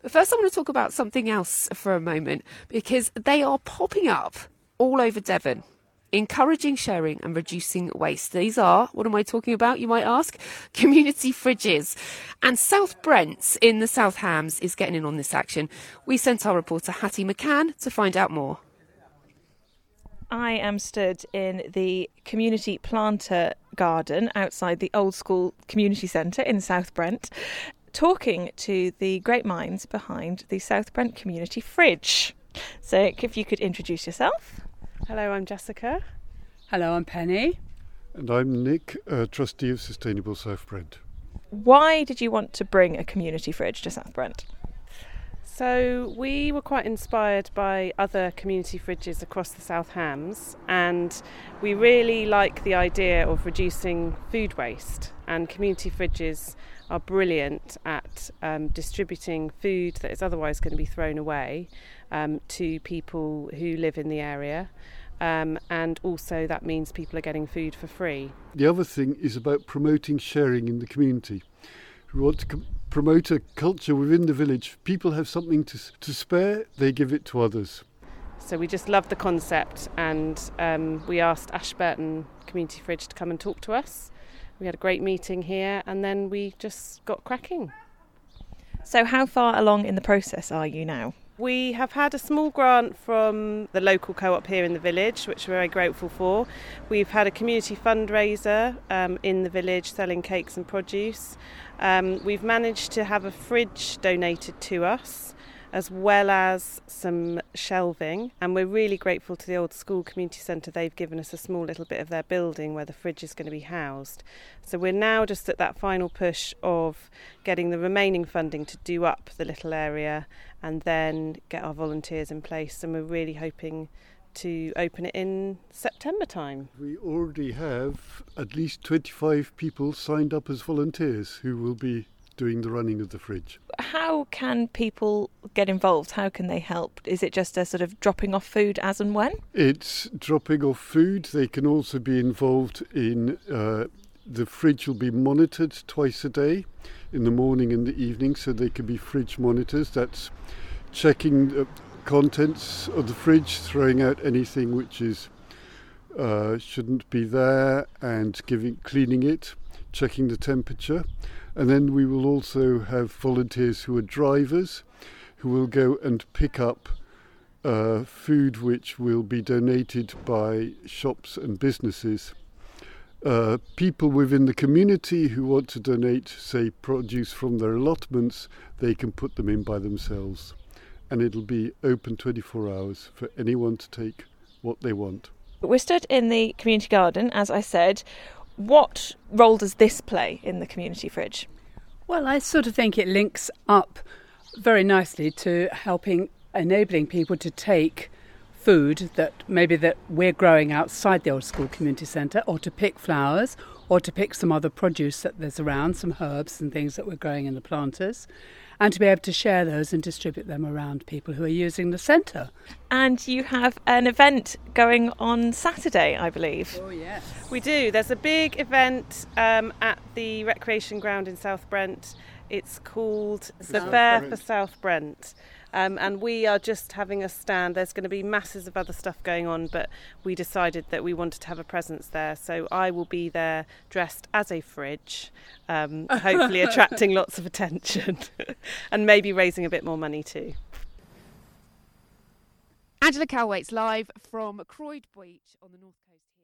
But first I want to talk about something else for a moment, because they are popping up all over Devon, encouraging sharing and reducing waste. These are, what am I talking about, you might ask? Community fridges. And South Brent in the South Hams is getting in on this action. We sent our reporter Hattie McCann to find out more. I am stood in the community planter garden outside the Old School Community Centre in South Brent, talking to the great minds behind the South Brent Community Fridge. So if you could introduce yourself. Hello, I'm Jessica. Hello, I'm Penny. And I'm Nick, trustee of Sustainable South Brent. Why did you want to bring a community fridge to South Brent? So we were quite inspired by other community fridges across the South Hams, and we really like the idea of reducing food waste, and community fridges are brilliant at distributing food that is otherwise going to be thrown away to people who live in the area. And also that means people are getting food for free. The other thing is about promoting sharing in the community. We want to promote a culture within the village. People have something to spare, they give it to others. So we just love the concept, and we asked Ashburton Community Fridge to come and talk to us. We had a great meeting here, and then we just got cracking. So how far along in the process are you now? We have had a small grant from the local co-op here in the village, which we're very grateful for. We've had a community fundraiser in the village selling cakes and produce. We've managed to have a fridge donated to us, as well as some shelving, and we're really grateful to the Old School Community Centre. They've given us a small little bit of their building where the fridge is going to be housed. So we're now just at that final push of getting the remaining funding to do up the little area and then get our volunteers in place, and we're really hoping to open it in September time. We already have at least 25 people signed up as volunteers who will be doing the running of the fridge. How can people get involved? How can they help? Is it just a sort of dropping off food as and when? It's dropping off food. They can also be involved in the fridge will be monitored twice a day, in the morning and the evening, so they can be fridge monitors. That's checking the contents of the fridge, throwing out anything which is shouldn't be there, and cleaning it, checking the temperature. And then we will also have volunteers who are drivers, who will go and pick up food which will be donated by shops and businesses. People within the community who want to donate, say, produce from their allotments, they can put them in by themselves. And it'll be open 24 hours for anyone to take what they want. We're stood in the community garden, as I said. What role does this play in the community fridge? Well, I sort of think it links up very nicely to enabling people to take food that we're growing outside the Old School Community Centre, or to pick flowers, or to pick some other produce that there's around, some herbs and things that we're growing in the planters, and to be able to share those and distribute them around people who are using the centre. And you have an event going on Saturday, I believe. Oh, yes. We do. There's a big event at the recreation ground in South Brent. It's called the Fair for South Brent. And we are just having a stand. There's going to be masses of other stuff going on, but we decided that we wanted to have a presence there. So I will be there dressed as a fridge, hopefully attracting lots of attention and maybe raising a bit more money too. Angela Calwait's live from Croyd Beach on the north coast.